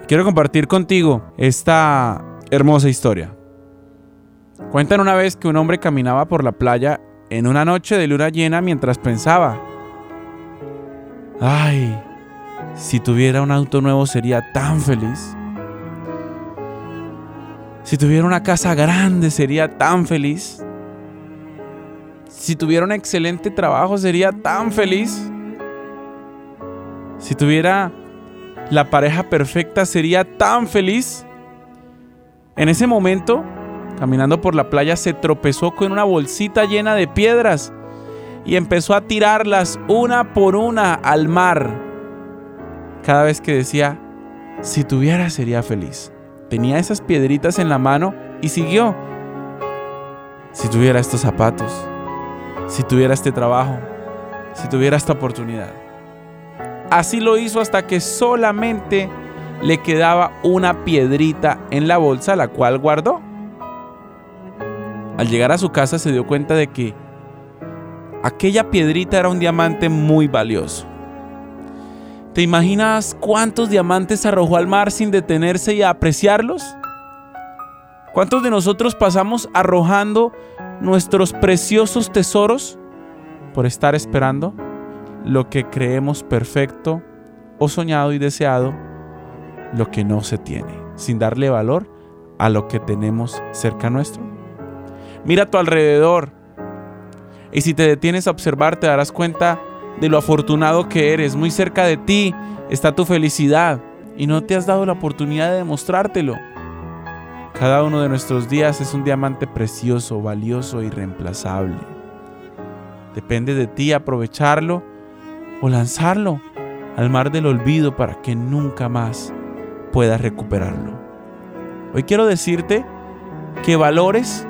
Quiero compartir contigo esta hermosa historia. Cuentan una vez que un hombre caminaba por la playa en una noche de luna llena mientras pensaba: ay, si tuviera un auto nuevo sería tan feliz. Si tuviera una casa grande sería tan feliz. Si tuviera un excelente trabajo sería tan feliz. Si tuviera la pareja perfecta sería tan feliz. En ese momento, caminando por la playa, se tropezó con una bolsita llena de piedras y empezó a tirarlas una por una al mar. Cada vez que decía: si tuviera sería feliz, tenía esas piedritas en la mano y siguió. Si tuviera estos zapatos, si tuviera este trabajo, si tuviera esta oportunidad. Así lo hizo hasta que solamente le quedaba una piedrita en la bolsa, la cual guardó. Al llegar a su casa se dio cuenta de que aquella piedrita era un diamante muy valioso. ¿Te imaginas cuántos diamantes arrojó al mar sin detenerse y a apreciarlos? ¿Cuántos de nosotros pasamos arrojando nuestros preciosos tesoros por estar esperando lo que creemos perfecto o soñado y deseado, lo que no se tiene, sin darle valor a lo que tenemos cerca nuestro? Mira a tu alrededor y si te detienes a observar te darás cuenta de lo afortunado que eres. Muy cerca de ti está tu felicidad y no te has dado la oportunidad de demostrártelo. Cada uno de nuestros días es un diamante precioso, valioso e irreemplazable. Depende de ti aprovecharlo o lanzarlo al mar del olvido para que nunca más puedas recuperarlo. Hoy quiero decirte que valores,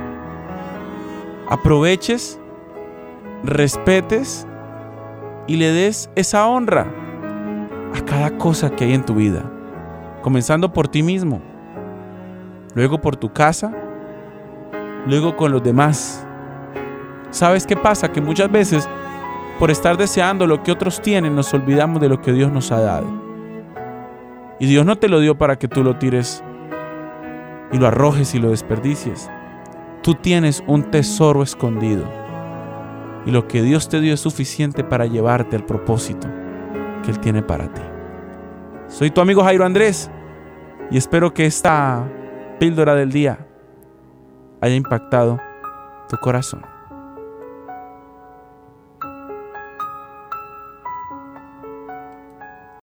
aproveches, respetes y le des esa honra a cada cosa que hay en tu vida, comenzando por ti mismo, luego por tu casa, luego con los demás. ¿Sabes qué pasa? Que muchas veces, por estar deseando lo que otros tienen, nos olvidamos de lo que Dios nos ha dado. Y Dios no te lo dio para que tú lo tires y lo arrojes y lo desperdicies. Tú tienes un tesoro escondido y lo que Dios te dio es suficiente para llevarte al propósito que Él tiene para ti. Soy tu amigo Jairo Andrés y espero que esta píldora del día haya impactado tu corazón.